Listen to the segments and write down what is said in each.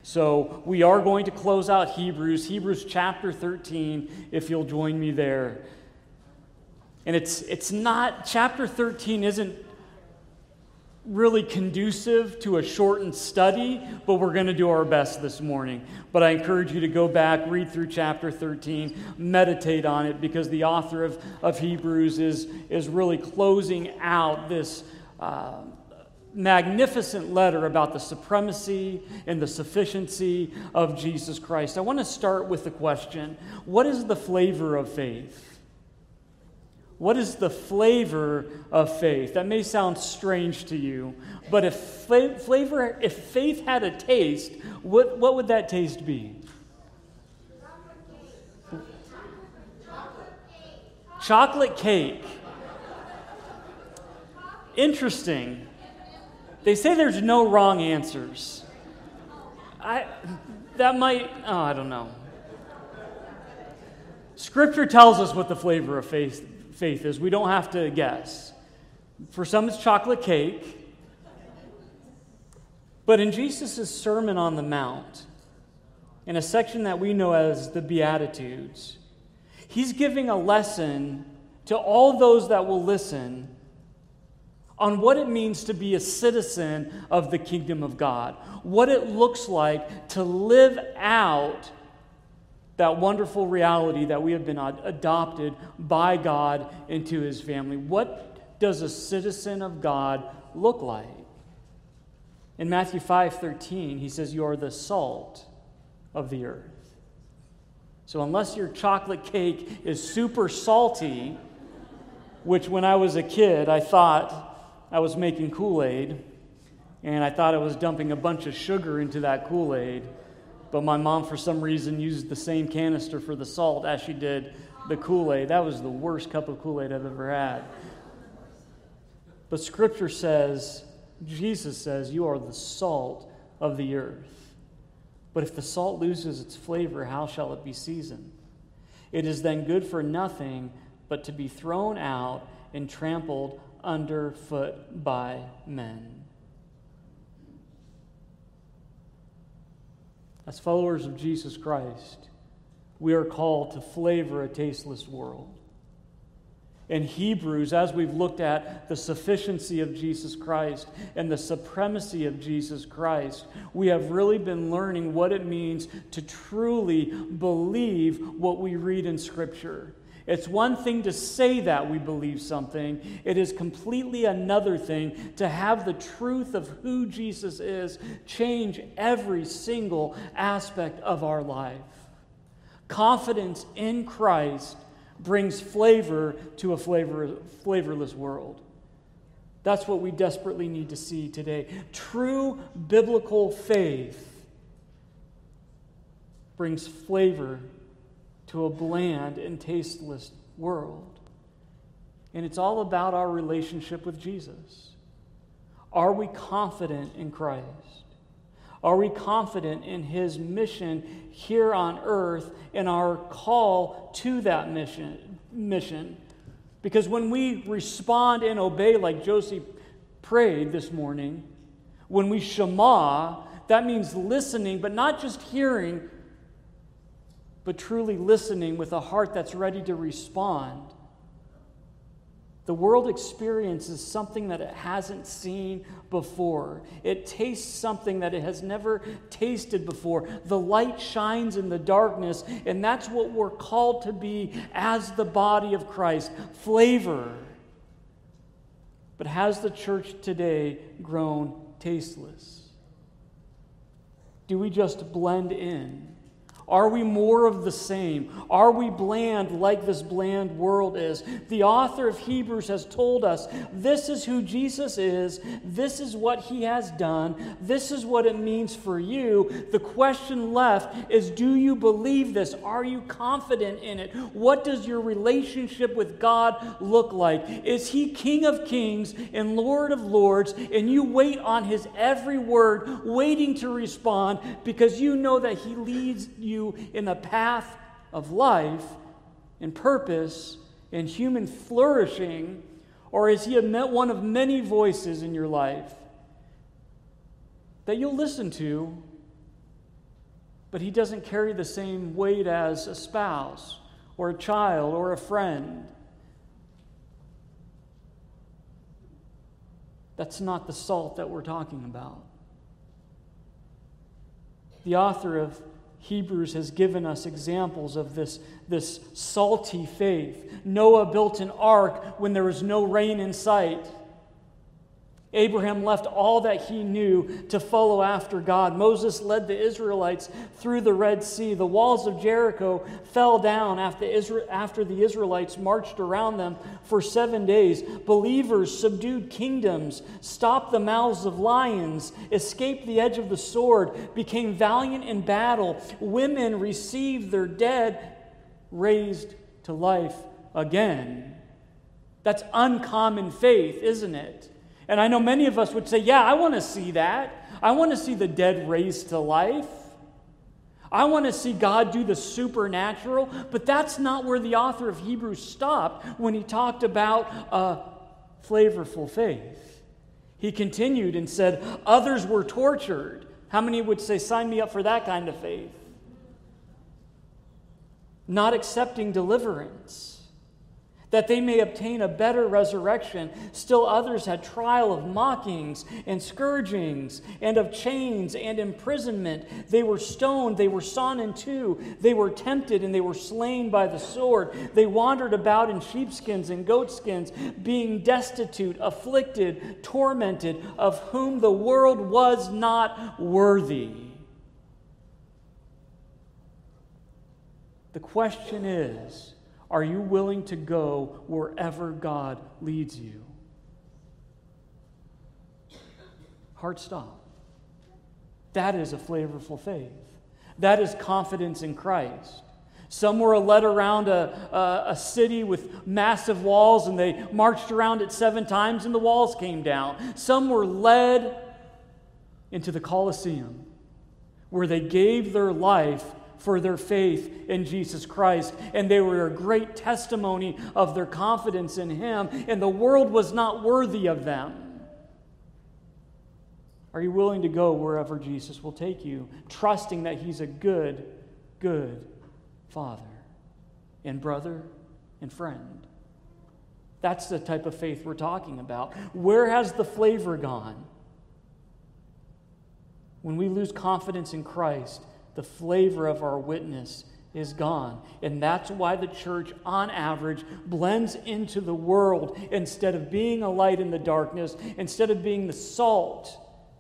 So we are going to close out Hebrews chapter 13, if you'll join me there. And it's not, chapter 13 isn't really conducive to a shortened study, but we're going to do our best this morning. But I encourage you to go back, read through chapter 13, meditate on it, because the author of Hebrews is really closing out this magnificent letter about the supremacy and the sufficiency of Jesus Christ. I want to start with the question, what is the flavor of faith? What is the flavor of faith? That may sound strange to you, but if faith had a taste, what would that taste be? Chocolate cake. Interesting. They say there's no wrong answers. I don't know. Scripture tells us what the flavor of faith is. We don't have to guess. For some, it's chocolate cake. But in Jesus' Sermon on the Mount, in a section that we know as the Beatitudes, he's giving a lesson to all those that will listen on what it means to be a citizen of the kingdom of God, what it looks like to live out that wonderful reality that we have been adopted by God into his family. What does a citizen of God look like? In Matthew 5:13, he says, "You are the salt of the earth." So unless your chocolate cake is super salty, which when I was a kid, I thought I was making Kool-Aid, and I thought I was dumping a bunch of sugar into that Kool-Aid, but my mom, for some reason, used the same canister for the salt as she did the Kool-Aid. That was the worst cup of Kool-Aid I've ever had. But Scripture says, Jesus says, you are the salt of the earth. But if the salt loses its flavor, how shall it be seasoned? It is then good for nothing but to be thrown out and trampled underfoot by men. As followers of Jesus Christ, we are called to flavor a tasteless world. In Hebrews, as we've looked at the sufficiency of Jesus Christ and the supremacy of Jesus Christ, we have really been learning what it means to truly believe what we read in Scripture. It's one thing to say that we believe something. It is completely another thing to have the truth of who Jesus is change every single aspect of our life. Confidence in Christ brings flavor to a flavorless world. That's what we desperately need to see today. True biblical faith brings flavor to a bland and tasteless world. And it's all about our relationship with Jesus. Are we confident in Christ? Are we confident in his mission here on earth and our call to that mission? Because when we respond and obey like Josie prayed this morning, when we shema, that means listening, but not just hearing, but truly listening with a heart that's ready to respond. The world experiences something that it hasn't seen before. It tastes something that it has never tasted before. The light shines in the darkness, and that's what we're called to be as the body of Christ. Flavor. But has the church today grown tasteless? Do we just blend in? Are we more of the same? Are we bland like this bland world is? The author of Hebrews has told us this is who Jesus is. This is what he has done. This is what it means for you. The question left is, do you believe this? Are you confident in it? What does your relationship with God look like? Is he King of Kings and Lord of Lords, and you wait on his every word, waiting to respond because you know that he leads you in the path of life and purpose and human flourishing? Or is he one of many voices in your life that you'll listen to, but he doesn't carry the same weight as a spouse or a child or a friend. That's not the salt that we're talking about. The author of Hebrews has given us examples of this salty faith. Noah built an ark when there was no rain in sight. Abraham left all that he knew to follow after God. Moses led the Israelites through the Red Sea. The walls of Jericho fell down after the Israelites marched around them for 7 days. Believers subdued kingdoms, stopped the mouths of lions, escaped the edge of the sword, became valiant in battle. Women received their dead raised to life again. That's uncommon faith, isn't it? And I know many of us would say, yeah, I want to see that. I want to see the dead raised to life. I want to see God do the supernatural. But that's not where the author of Hebrews stopped when he talked about a flavorful faith. He continued and said, others were tortured. How many would say, sign me up for that kind of faith? Not accepting deliverance, that they may obtain a better resurrection. Still others had trial of mockings and scourgings and of chains and imprisonment. They were stoned, they were sawn in two, they were tempted, and they were slain by the sword. They wandered about in sheepskins and goatskins, being destitute, afflicted, tormented, of whom the world was not worthy. The question is, are you willing to go wherever God leads you? Hard stop. That is a flavorful faith. That is confidence in Christ. Some were led around a city with massive walls, and they marched around it 7 times and the walls came down. Some were led into the Colosseum, where they gave their life for their faith in Jesus Christ, and they were a great testimony of their confidence in Him, and the world was not worthy of them. Are you willing to go wherever Jesus will take you, trusting that He's a good, good Father and brother and friend? That's the type of faith we're talking about. Where has the flavor gone? When we lose confidence in Christ, the flavor of our witness is gone. And that's why the church, on average, blends into the world instead of being a light in the darkness, instead of being the salt.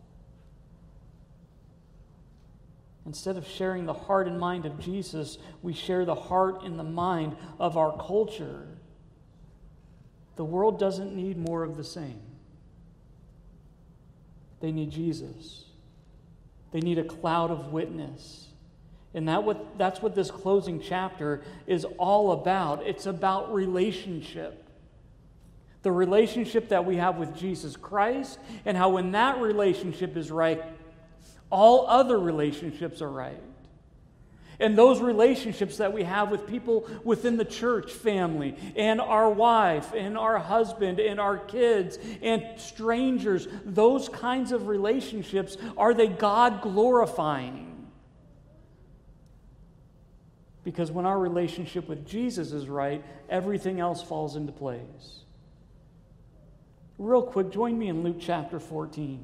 Instead of sharing the heart and mind of Jesus, we share the heart and the mind of our culture. The world doesn't need more of the same. They need Jesus. They need a cloud of witness. And that's what this closing chapter is all about. It's about relationship. The relationship that we have with Jesus Christ, and how when that relationship is right, all other relationships are right. And those relationships that we have with people within the church family, and our wife, and our husband, and our kids, and strangers, those kinds of relationships, are they God-glorifying? Because when our relationship with Jesus is right, everything else falls into place. Real quick, join me in Luke chapter 14.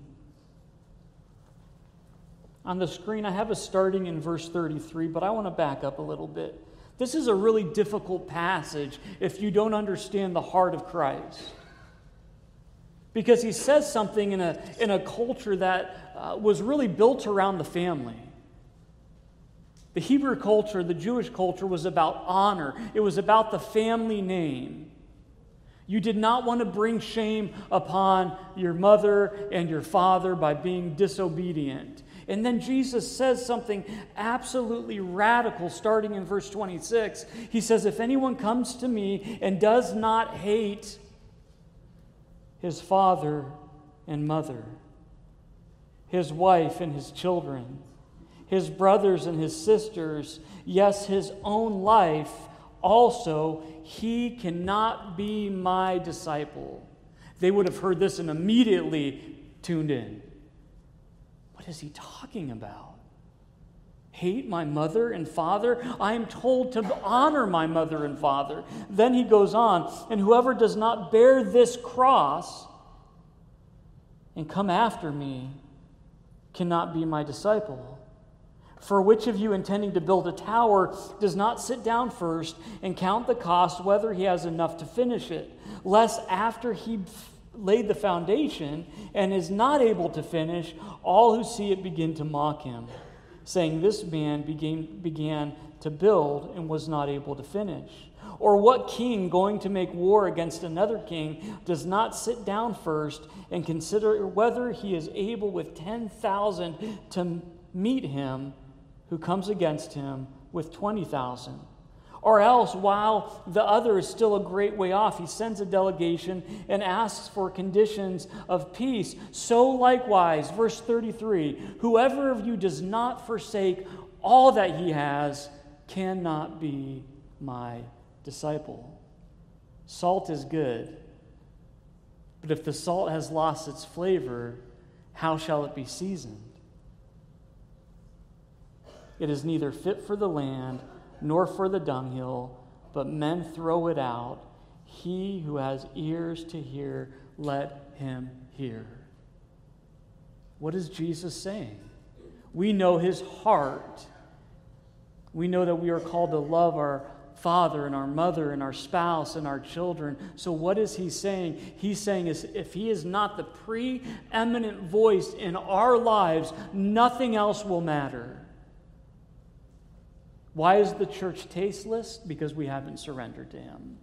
On the screen, I have us starting in verse 33, but I want to back up a little bit. This is a really difficult passage if you don't understand the heart of Christ. Because he says something in a culture that was really built around the family. The Hebrew culture, the Jewish culture, was about honor. It was about the family name. You did not want to bring shame upon your mother and your father by being disobedient. And then Jesus says something absolutely radical starting in verse 26. He says, if anyone comes to me and does not hate his father and mother, his wife and his children, his brothers and his sisters, yes, his own life also, he cannot be my disciple. They would have heard this and immediately tuned in. What is he talking about? hate my mother and father? I am told to honor my mother and father. Then he goes on, and whoever does not bear this cross and come after me cannot be my disciple. For which of you, intending to build a tower, does not sit down first and count the cost, whether he has enough to finish it, lest after he laid the foundation and is not able to finish, all who see it begin to mock him, saying, this man began to build and was not able to finish. Or what king going to make war against another king does not sit down first and consider whether he is able with 10,000 to meet him who comes against him with 20,000? Or else, while the other is still a great way off, he sends a delegation and asks for conditions of peace. So likewise, verse 33, whoever of you does not forsake all that he has cannot be my disciple. Salt is good, but if the salt has lost its flavor, how shall it be seasoned? It is neither fit for the land nor for the dunghill, but men throw it out. He who has ears to hear, let him hear. What is Jesus saying? We know his heart. We know that we are called to love our father and our mother and our spouse and our children. So what is he saying? He's saying is if he is not the preeminent voice in our lives, nothing else will matter. Why is the church tasteless? Because we haven't surrendered to him.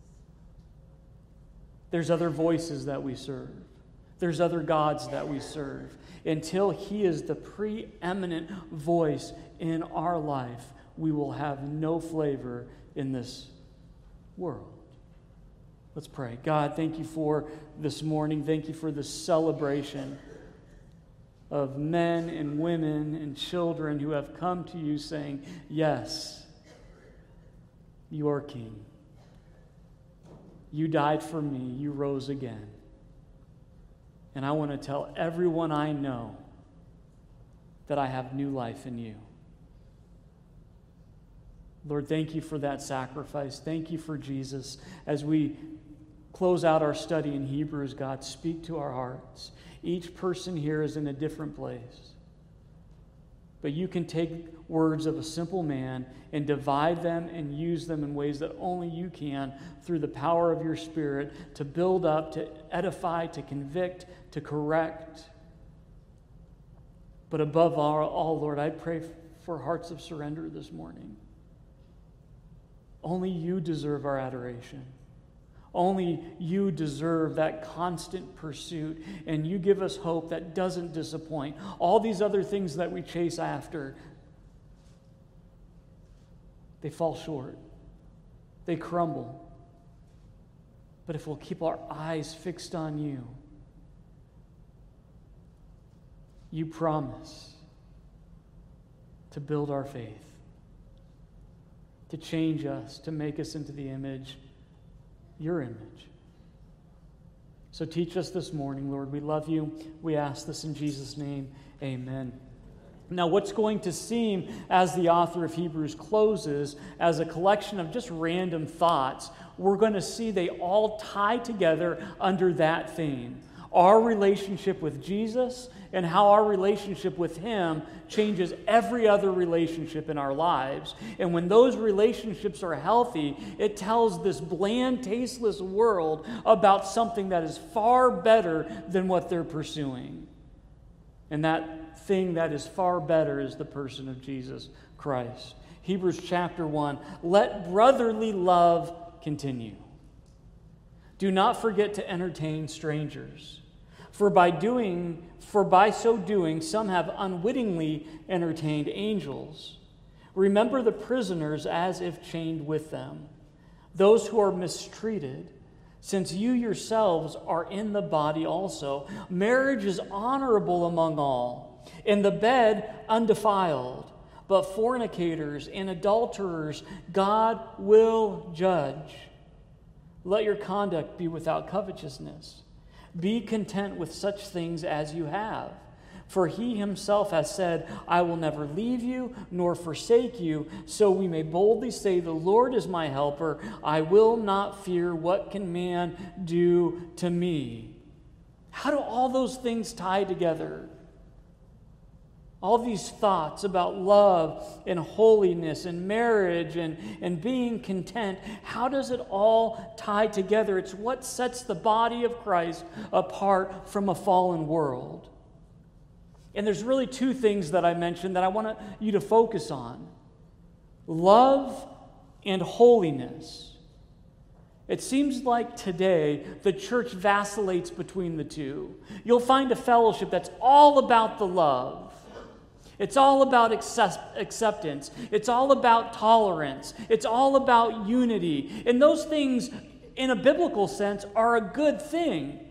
There's other voices that we serve. There's other gods that we serve. Until he is the preeminent voice in our life, we will have no flavor in this world. Let's pray. God, thank you for this morning. Thank you for this celebration of men and women and children who have come to you saying, yes, you are King. You died for me. You rose again. And I want to tell everyone I know that I have new life in you. Lord, thank you for that sacrifice. Thank you for Jesus. As we close out our study in Hebrews, God, speak to our hearts. Each person here is in a different place. But you can take words of a simple man and divide them and use them in ways that only you can through the power of your Spirit to build up, to edify, to convict, to correct. But above all, Lord, I pray for hearts of surrender this morning. Only you deserve our adoration. Only you deserve that constant pursuit, and you give us hope that doesn't disappoint. All these other things that we chase after, they fall short. They crumble. But if we'll keep our eyes fixed on you, you promise to build our faith, to change us, to make us into the image, your image. So teach us this morning, Lord. We love you. We ask this in Jesus' name. Amen. Now, what's going to seem, as the author of Hebrews closes, as a collection of just random thoughts, we're going to see they all tie together under that theme. Our relationship with Jesus and how our relationship with him changes every other relationship in our lives. And when those relationships are healthy, it tells this bland, tasteless world about something that is far better than what they're pursuing. And that thing that is far better is the person of Jesus Christ. Hebrews chapter 1, let brotherly love continue. Do not forget to entertain strangers. For by so doing, some have unwittingly entertained angels. Remember the prisoners as if chained with them, those who are mistreated, since you yourselves are in the body also. Marriage is honorable among all, and the bed undefiled. But fornicators and adulterers God will judge. Let your conduct be without covetousness. Be content with such things as you have. For he himself has said, I will never leave you nor forsake you. So we may boldly say, the Lord is my helper. I will not fear. What can man do to me? How do all those things tie together? All these thoughts about love and holiness and marriage and being content, how does it all tie together? It's what sets the body of Christ apart from a fallen world. And there's really two things that I mentioned that I want you to focus on. Love and holiness. It seems like today the church vacillates between the two. You'll find a fellowship that's all about the love. It's all about acceptance. It's all about tolerance. It's all about unity. And those things, in a biblical sense, are a good thing.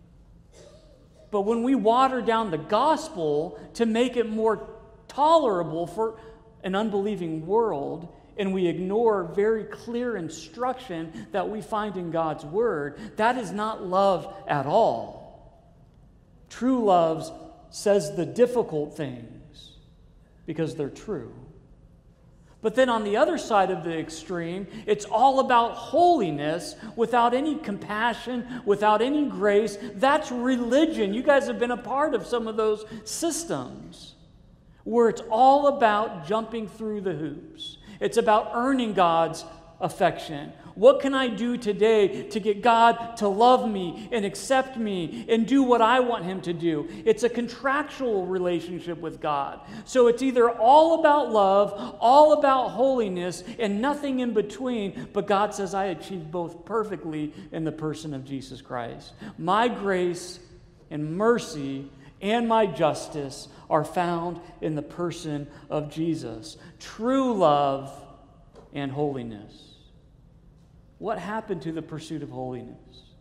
But when we water down the gospel to make it more tolerable for an unbelieving world, and we ignore very clear instruction that we find in God's word, that is not love at all. True love says the difficult things because they're true. But then on the other side of the extreme, it's all about holiness without any compassion, without any grace. That's religion. You guys have been a part of some of those systems where it's all about jumping through the hoops. It's about earning God's affection. What can I do today to get God to love me and accept me and do what I want him to do? It's a contractual relationship with God. So it's either all about love, all about holiness, and nothing in between. But God says, I achieved both perfectly in the person of Jesus Christ. My grace and mercy and my justice are found in the person of Jesus. True love and holiness. What happened to the pursuit of holiness?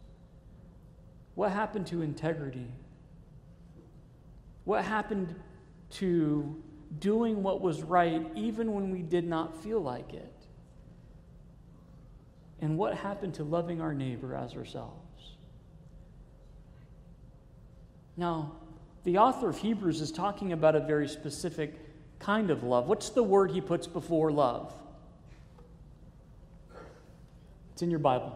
What happened to integrity? What happened to doing what was right even when we did not feel like it? And what happened to loving our neighbor as ourselves? Now, the author of Hebrews is talking about a very specific kind of love. What's the word he puts before love? It's in your Bible.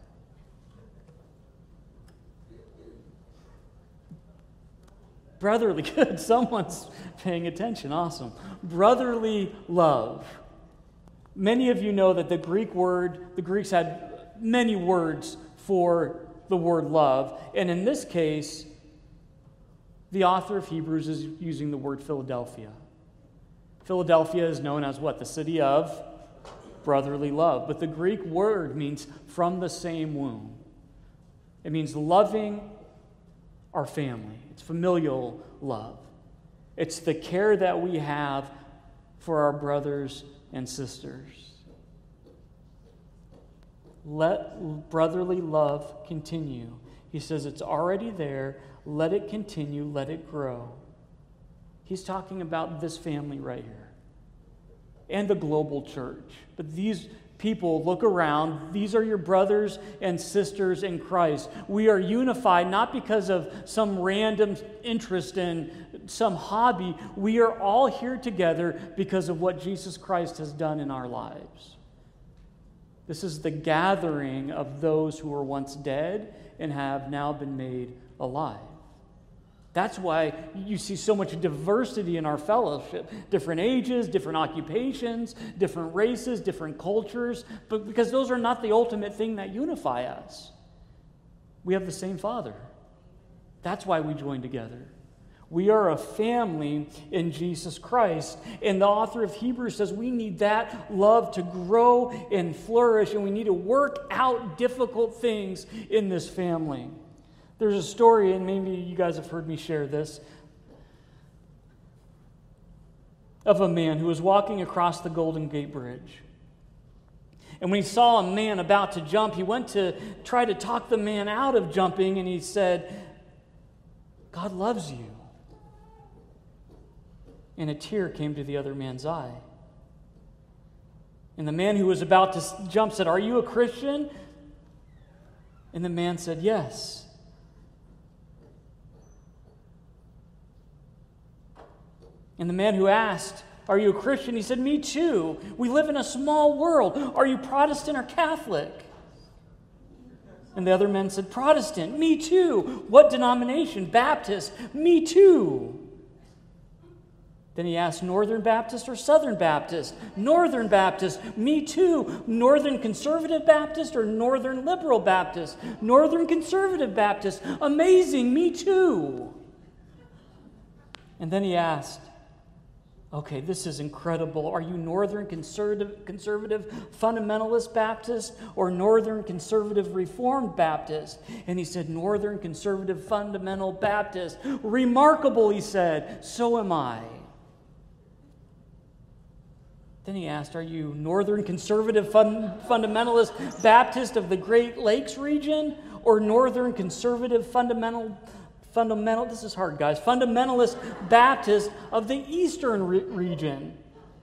Brotherly, good. Someone's paying attention. Awesome. Brotherly love. Many of you know that the Greeks had many words for the word love. And in this case, the author of Hebrews is using the word Philadelphia. Philadelphia is known as what? The city of brotherly love. But the Greek word means from the same womb. It means loving our family. It's familial love. It's the care that we have for our brothers and sisters. Let brotherly love continue. He says it's already there. Let it continue. Let it grow. He's talking about this family right here and the global church. But these people, look around. These are your brothers and sisters in Christ. We are unified not because of some random interest in some hobby. We are all here together because of what Jesus Christ has done in our lives. This is the gathering of those who were once dead and have now been made alive. That's why you see so much diversity in our fellowship. Different ages, different occupations, different races, different cultures. But because those are not the ultimate thing that unify us. We have the same Father. That's why we join together. We are a family in Jesus Christ. And the author of Hebrews says we need that love to grow and flourish. And we need to work out difficult things in this family. There's a story, and maybe you guys have heard me share this, of a man who was walking across the Golden Gate Bridge. And when he saw a man about to jump, he went to try to talk the man out of jumping, and he said, God loves you. And a tear came to the other man's eye. And the man who was about to jump said, are you a Christian? And the man said, yes. And the man who asked, "Are you a Christian?" he said, "Me too. We live in a small world. Are you Protestant or Catholic?" And the other men said, "Protestant." "Me too." "What denomination?" "Baptist." "Me too." Then he asked, "Northern Baptist or Southern Baptist?" "Northern Baptist." "Me too." "Northern Conservative Baptist or Northern Liberal Baptist?" "Northern Conservative Baptist." "Amazing, me too." And then he asked, "Okay, this is incredible. Are you Northern Conservative Fundamentalist Baptist or Northern Conservative Reformed Baptist?" And he said, "Northern Conservative Fundamental Baptist." "Remarkable," he said. "So am I." Then he asked, "Are you Northern Conservative Fundamentalist Baptist of the Great Lakes region or Northern Conservative Fundamentalist, this is hard, guys, Fundamentalist Baptist of the Eastern region?"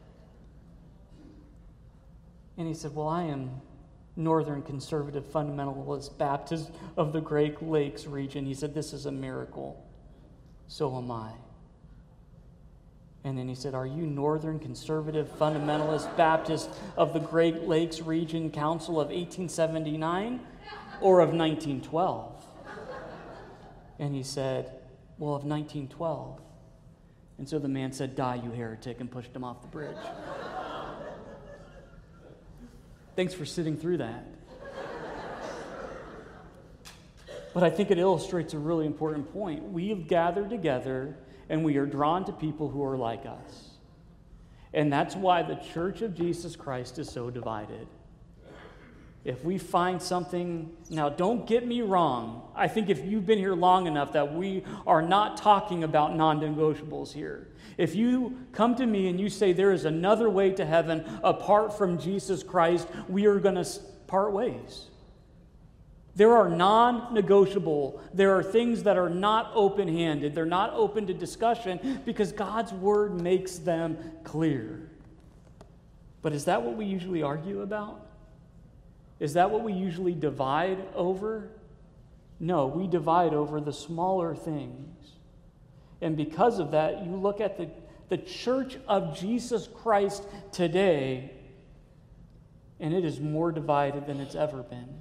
And he said, "Well, I am Northern Conservative Fundamentalist Baptist of the Great Lakes region." He said, "This is a miracle. So am I." And then he said, "Are you Northern Conservative Fundamentalist Baptist of the Great Lakes Region Council of 1879 or of 1912? And he said, "Well, of 1912. And so the man said, "Die, you heretic," and pushed him off the bridge. Thanks for sitting through that. But I think it illustrates a really important point. We've gathered together and we are drawn to people who are like us. And that's why the Church of Jesus Christ is so divided. If we find something, now don't get me wrong, I think if you've been here long enough that we are not talking about non-negotiables here. If you come to me and you say there is another way to heaven apart from Jesus Christ, we are going to part ways. There are non-negotiable. There are things that are not open-handed. They're not open to discussion because God's word makes them clear. But is that what we usually argue about? Is that what we usually divide over? No, we divide over the smaller things. And because of that, you look at the Church of Jesus Christ today, and it is more divided than it's ever been.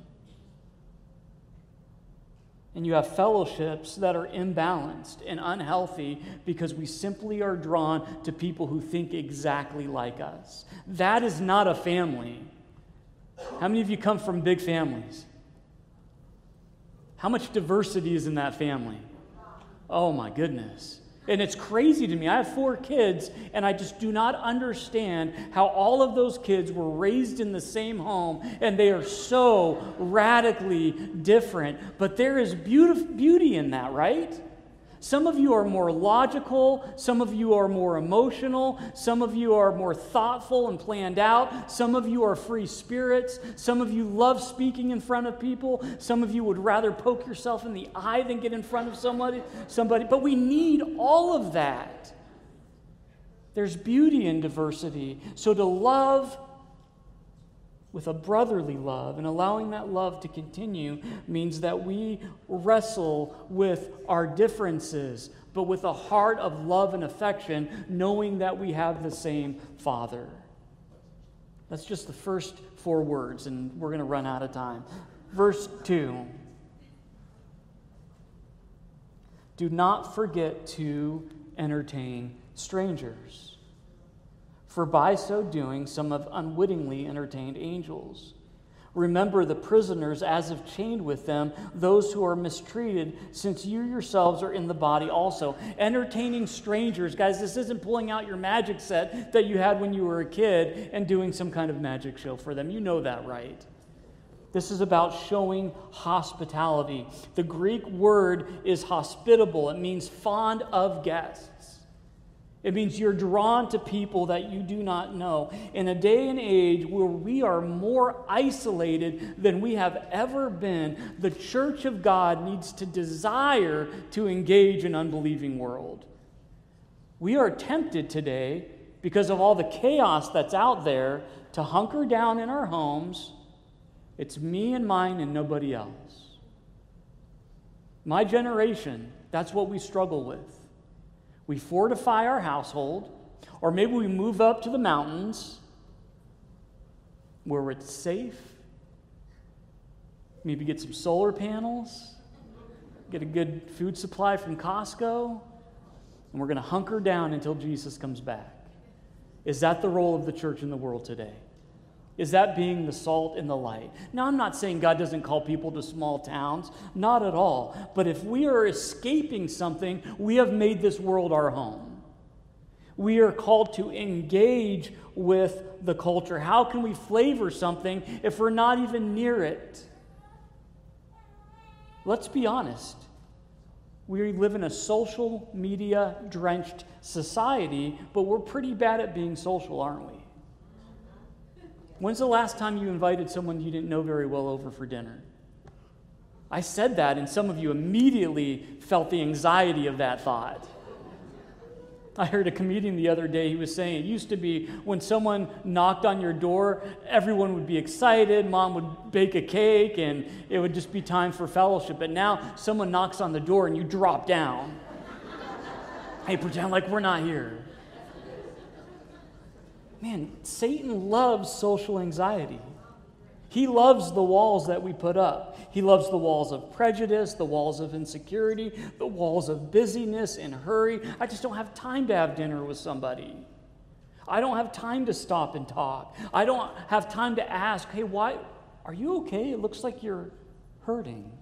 And you have fellowships that are imbalanced and unhealthy because we simply are drawn to people who think exactly like us. That is not a family. How many of you come from big families? How much diversity is in that family? Oh my goodness. And it's crazy to me. I have 4 kids, and I just do not understand how all of those kids were raised in the same home, and they are so radically different. But there is beauty in that, right? Some of you are more logical. Some of you are more emotional. Some of you are more thoughtful and planned out. Some of you are free spirits. Some of you love speaking in front of people. Some of you would rather poke yourself in the eye than get in front of somebody. But we need all of that. There's beauty in diversity. So to love with a brotherly love and allowing that love to continue means that we wrestle with our differences, but with a heart of love and affection, knowing that we have the same Father. That's just the first 4 words, and we're going to run out of time. Verse 2. Do not forget to entertain strangers, for by so doing, some have unwittingly entertained angels. Remember the prisoners as if chained with them, those who are mistreated, since you yourselves are in the body also. Entertaining strangers. Guys, this isn't pulling out your magic set that you had when you were a kid and doing some kind of magic show for them. You know that, right? This is about showing hospitality. The Greek word is hospitable. It means fond of guests. It means you're drawn to people that you do not know. In a day and age where we are more isolated than we have ever been, the church of God needs to desire to engage an unbelieving world. We are tempted today, because of all the chaos that's out there, to hunker down in our homes. It's me and mine and nobody else. My generation, that's what we struggle with. We fortify our household, or maybe we move up to the mountains where it's safe. Maybe get some solar panels, get a good food supply from Costco, and we're going to hunker down until Jesus comes back. Is that the role of the church in the world today? Is that being the salt and the light? Now, I'm not saying God doesn't call people to small towns, not at all. But if we are escaping something, we have made this world our home. We are called to engage with the culture. How can we flavor something if we're not even near it? Let's be honest. We live in a social media drenched society, but we're pretty bad at being social, aren't we? When's the last time you invited someone you didn't know very well over for dinner? I said that, and some of you immediately felt the anxiety of that thought. I heard a comedian the other day, he was saying it used to be when someone knocked on your door, everyone would be excited, mom would bake a cake, and it would just be time for fellowship. But now someone knocks on the door and you drop down. Hey, pretend like we're not here. Man, Satan loves social anxiety. He loves the walls that we put up. He loves the walls of prejudice, the walls of insecurity, the walls of busyness and hurry. I just don't have time to have dinner with somebody. I don't have time to stop and talk. I don't have time to ask, hey, why are you okay? It looks like you're hurting.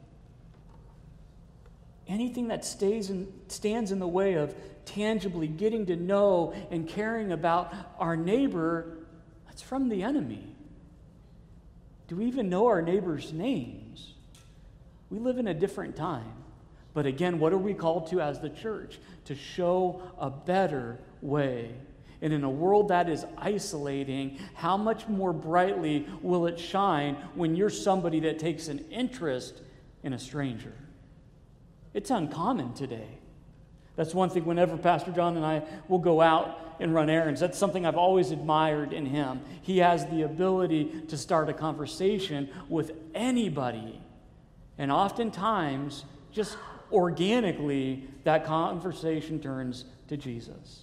Anything that stands in the way of tangibly getting to know and caring about our neighbor, that's from the enemy. Do we even know our neighbors' names? We live in a different time. But again, what are we called to as the church? To show a better way. And in a world that is isolating, how much more brightly will it shine when you're somebody that takes an interest in a stranger? It's uncommon today. That's one thing whenever Pastor John and I will go out and run errands. That's something I've always admired in him. He has the ability to start a conversation with anybody. And oftentimes, just organically, that conversation turns to Jesus.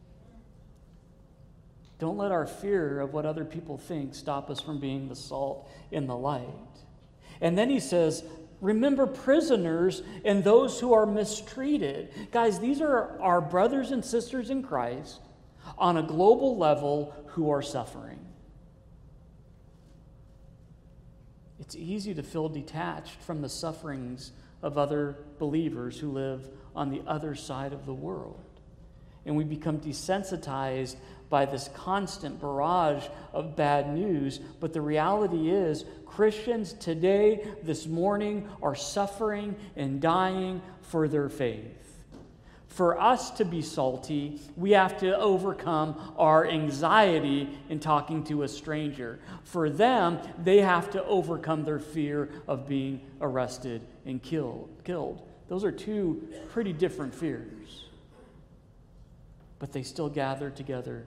Don't let our fear of what other people think stop us from being the salt and the light. And then he says, remember prisoners and those who are mistreated. Guys, these are our brothers and sisters in Christ on a global level who are suffering. It's easy to feel detached from the sufferings of other believers who live on the other side of the world. And we become desensitized by this constant barrage of bad news. But the reality is, Christians today, this morning, are suffering and dying for their faith. For us to be salty, we have to overcome our anxiety in talking to a stranger. For them, they have to overcome their fear of being arrested and killed. Those are two pretty different fears. But they still gather together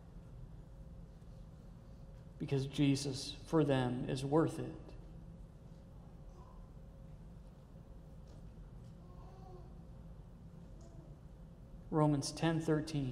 because Jesus, for them, is worth it. Romans 10:13.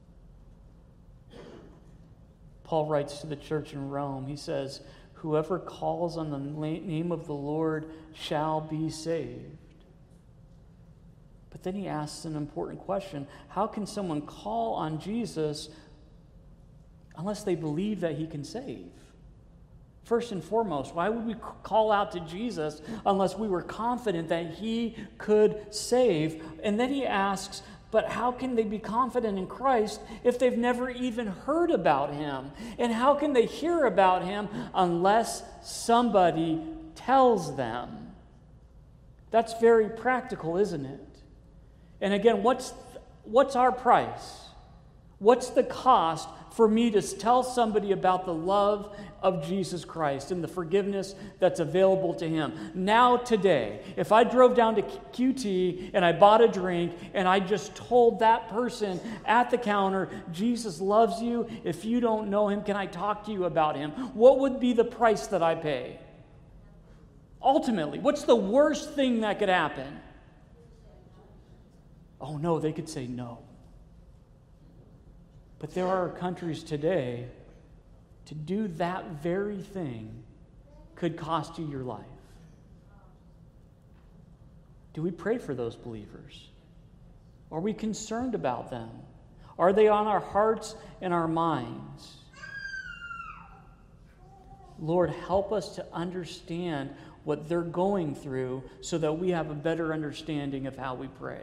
Paul writes to the church in Rome. He says, whoever calls on the name of the Lord shall be saved. But then he asks an important question. How can someone call on Jesus unless they believe that he can save? First and foremost, why would we call out to Jesus unless we were confident that he could save? And then he asks, but how can they be confident in Christ if they've never even heard about him? And how can they hear about him unless somebody tells them? That's very practical, isn't it? And again, what's our price? What's the cost for me to tell somebody about the love of Jesus Christ and the forgiveness that's available to him? Now, today, if I drove down to QT and I bought a drink and I just told that person at the counter, Jesus loves you. If you don't know him, can I talk to you about him? What would be the price that I pay? Ultimately, what's the worst thing that could happen? Oh no, they could say no. But there are countries today, to do that very thing could cost you your life. Do we pray for those believers? Are we concerned about them? Are they on our hearts and our minds? Lord, help us to understand what they're going through so that we have a better understanding of how we pray.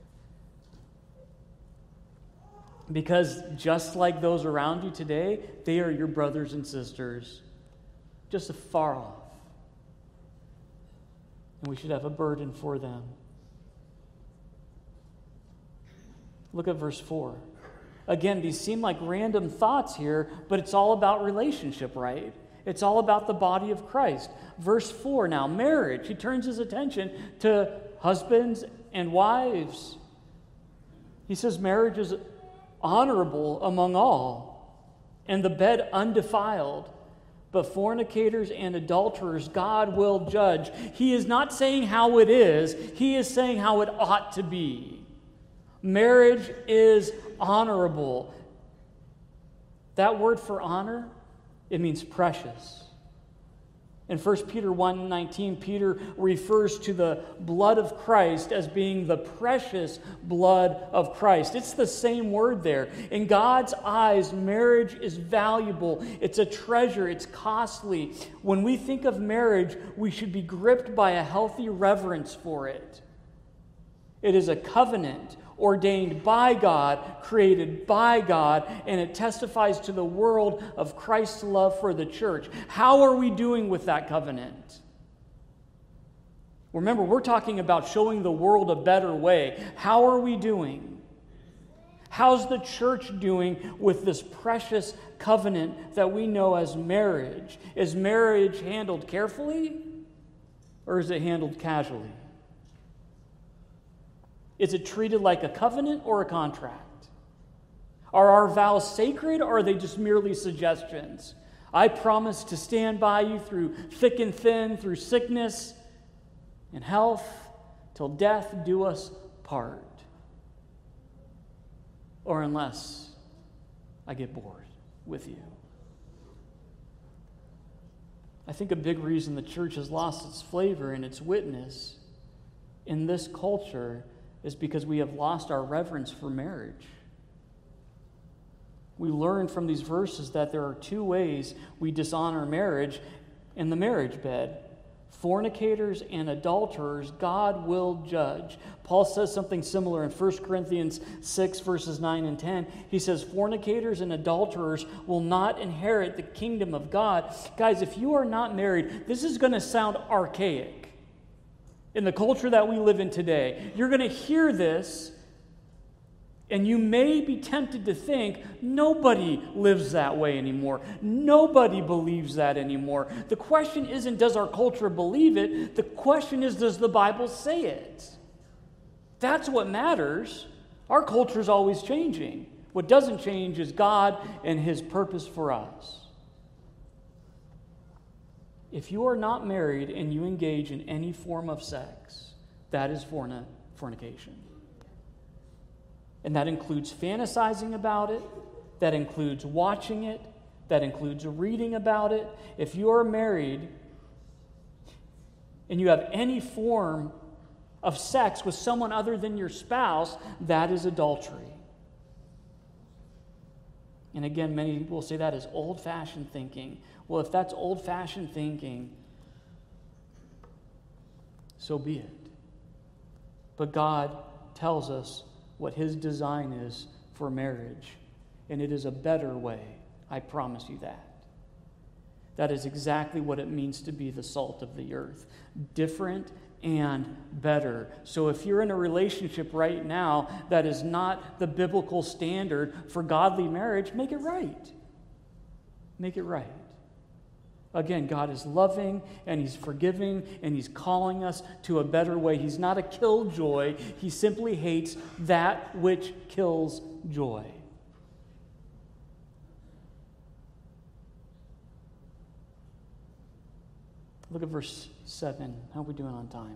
Because just like those around you today, they are your brothers and sisters, just afar off. And we should have a burden for them. Look at verse 4. Again, these seem like random thoughts here, but it's all about relationship, right? It's all about the body of Christ. Verse 4 now, marriage. He turns his attention to husbands and wives. He says marriage is honorable among all, and the bed undefiled. But fornicators and adulterers God will judge. He is not saying how it is, he is saying how it ought to be. Marriage is honorable. That word for honor, it means precious. In 1 Peter 1:19, Peter refers to the blood of Christ as being the precious blood of Christ. It's the same word there. In God's eyes, marriage is valuable. It's a treasure. It's costly. When we think of marriage, we should be gripped by a healthy reverence for it. It is a covenant ordained by God, created by God, and it testifies to the world of Christ's love for the church. How are we doing with that covenant? Remember, we're talking about showing the world a better way. How are we doing? How's the church doing with this precious covenant that we know as marriage? Is marriage handled carefully, or is it handled casually? Is it treated like a covenant or a contract? Are our vows sacred, or are they just merely suggestions? I promise to stand by you through thick and thin, through sickness and health, till death do us part. Or unless I get bored with you. I think a big reason the church has lost its flavor and its witness in this culture is because we have lost our reverence for marriage. We learn from these verses that there are two ways we dishonor marriage in the marriage bed. Fornicators and adulterers, God will judge. Paul says something similar in 1 Corinthians 6, verses 9 and 10. He says, fornicators and adulterers will not inherit the kingdom of God. Guys, if you are not married, this is going to sound archaic. In the culture that we live in today, you're going to hear this, and you may be tempted to think, nobody lives that way anymore. Nobody believes that anymore. The question isn't, does our culture believe it? The question is, does the Bible say it? That's what matters. Our culture is always changing. What doesn't change is God and His purpose for us. If you are not married and you engage in any form of sex, that is fornication. And that includes fantasizing about it, that includes watching it, that includes reading about it. If you are married and you have any form of sex with someone other than your spouse, that is adultery. And again, many will say that is old-fashioned thinking. Well, if that's old-fashioned thinking, so be it. But God tells us what His design is for marriage, and it is a better way. I promise you that. That is exactly what it means to be the salt of the earth. Different and better. So if you're in a relationship right now that is not the biblical standard for godly marriage, make it right. Make it right. Again, God is loving and He's forgiving and He's calling us to a better way. He's not a killjoy. He simply hates that which kills joy. Look at verse 7. How are we doing on time?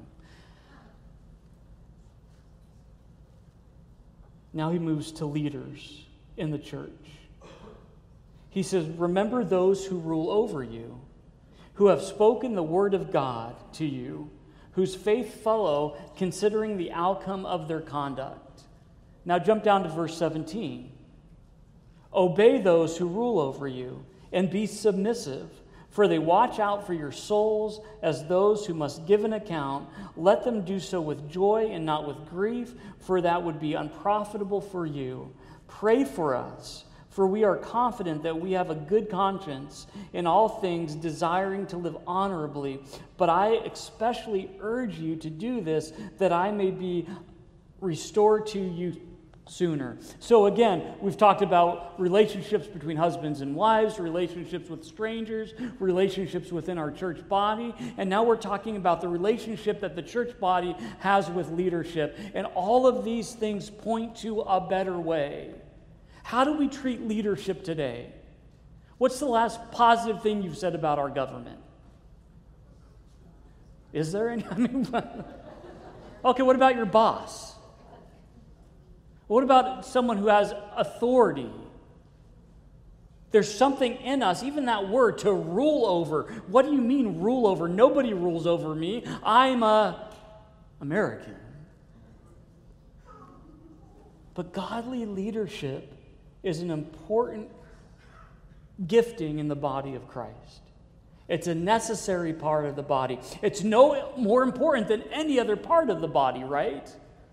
Now he moves to leaders. in the church. He says, remember those who rule over you, who have spoken the word of God to you, whose faith follow, considering the outcome of their conduct. Now jump down to verse 17. Obey those who rule over you, and be submissive, for they watch out for your souls as those who must give an account. Let them do so with joy and not with grief, for that would be unprofitable for you. Pray for us, for we are confident that we have a good conscience in all things, desiring to live honorably. But I especially urge you to do this, that I may be restored to you sooner. So again, we've talked about relationships between husbands and wives, relationships with strangers, relationships within our church body, and now we're talking about the relationship that the church body has with leadership. And all of these things point to a better way. How do we treat leadership today? What's the last positive thing you've said about our government? Is there any? Okay, what about your boss? What about someone who has authority? There's something in us, even that word, to rule over. What do you mean rule over? Nobody rules over me. I'm an American. But godly leadership is an important gifting in the body of Christ. It's a necessary part of the body. It's no more important than any other part of the body, right?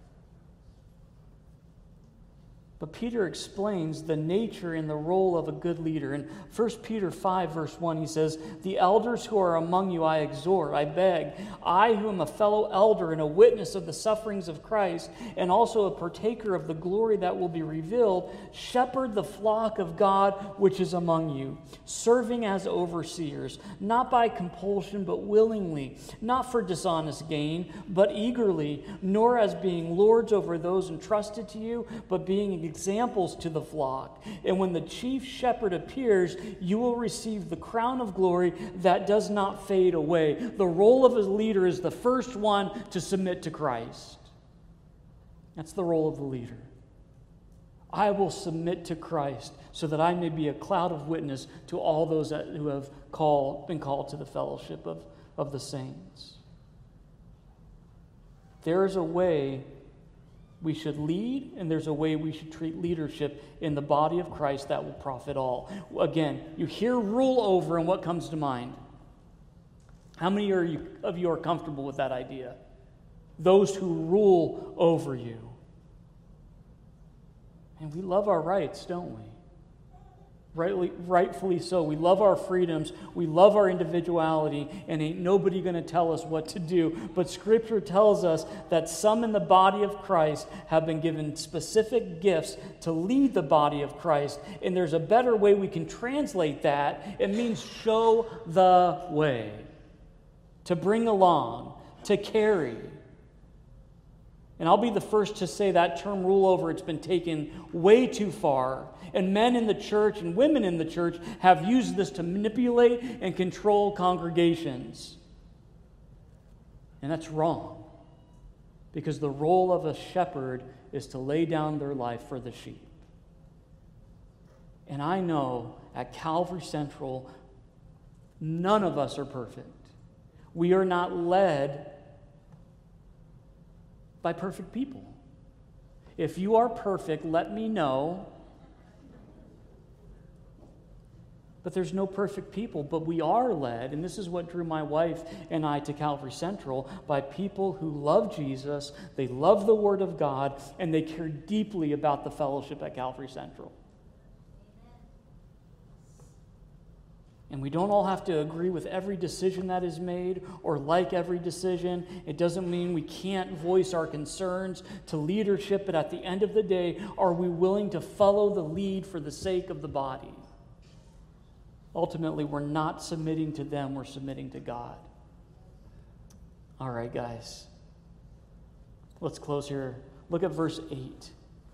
But Peter explains the nature and the role of a good leader. In 1 Peter 5, verse 1, he says, "The elders who are among you I exhort, I beg, I who am a fellow elder and a witness of the sufferings of Christ, and also a partaker of the glory that will be revealed, shepherd the flock of God which is among you, serving as overseers, not by compulsion but willingly, not for dishonest gain, but eagerly, nor as being lords over those entrusted to you, but being examples to the flock. And when the chief shepherd appears, you will receive the crown of glory that does not fade away." The role of a leader is the first one to submit to Christ. That's the role of the leader. I will submit to Christ so that I may be a cloud of witness to all those who have been called to the fellowship of the saints. There is a way we should lead, and there's a way we should treat leadership in the body of Christ that will profit all. Again, you hear rule over, and what comes to mind? How many of you are comfortable with that idea? Those who rule over you. And we love our rights, don't we? Rightfully so. We love our freedoms. We love our individuality, and ain't nobody going to tell us what to do. But Scripture tells us that some in the body of Christ have been given specific gifts to lead the body of Christ. And there's a better way we can translate that. It means show the way, to bring along, to carry. And I'll be the first to say that term rule over, it's been taken way too far. And men in the church and women in the church have used this to manipulate and control congregations. And that's wrong. Because the role of a shepherd is to lay down their life for the sheep. And I know at Calvary Central, none of us are perfect. We are not led by perfect people. If you are perfect, let me know. But there's no perfect people, but we are led, and this is what drew my wife and I to Calvary Central, by people who love Jesus, they love the Word of God, and they care deeply about the fellowship at Calvary Central. And we don't all have to agree with every decision that is made or like every decision. It doesn't mean we can't voice our concerns to leadership, but at the end of the day, are we willing to follow the lead for the sake of the body? Ultimately, we're not submitting to them, we're submitting to God. All right, guys. Let's close here. Look at verse 8.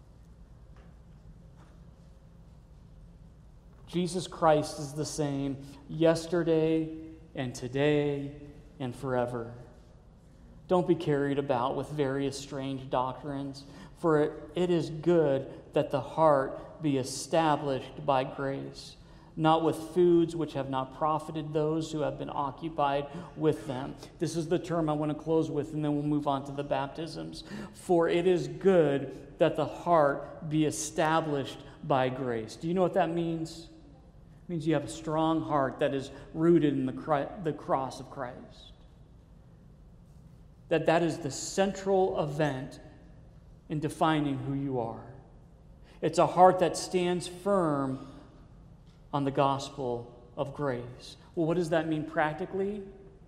Jesus Christ is the same yesterday and today and forever. Don't be carried about with various strange doctrines, For it is good that the heart be established by grace, not with foods which have not profited those who have been occupied with them. This is the term I want to close with, and then we'll move on to the baptisms. For it is good that the heart be established by grace. Do you know what that means? It means you have a strong heart that is rooted in the cross of Christ. That is the central event in defining who you are. It's a heart that stands firm on the gospel of grace. Well, what does that mean practically?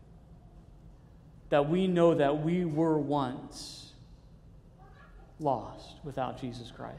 That we know that we were once lost without Jesus Christ.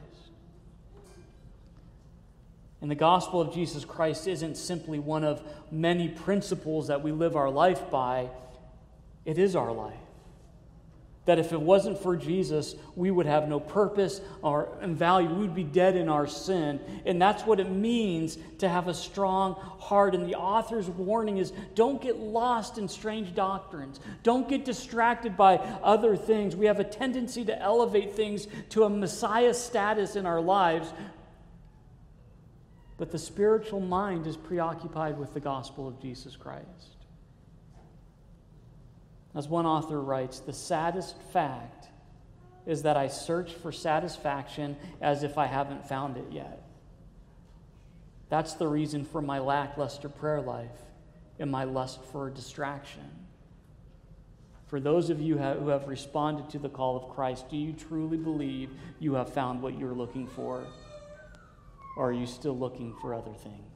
And the gospel of Jesus Christ isn't simply one of many principles that we live our life by. It is our life. That if it wasn't for Jesus, we would have no purpose and value. We would be dead in our sin. And that's what it means to have a strong heart. And the author's warning is, don't get lost in strange doctrines. Don't get distracted by other things. We have a tendency to elevate things to a Messiah status in our lives. But the spiritual mind is preoccupied with the gospel of Jesus Christ. As one author writes, the saddest fact is that I search for satisfaction as if I haven't found it yet. That's the reason for my lackluster prayer life and my lust for distraction. For those of you who have responded to the call of Christ, do you truly believe you have found what you're looking for? Or are you still looking for other things?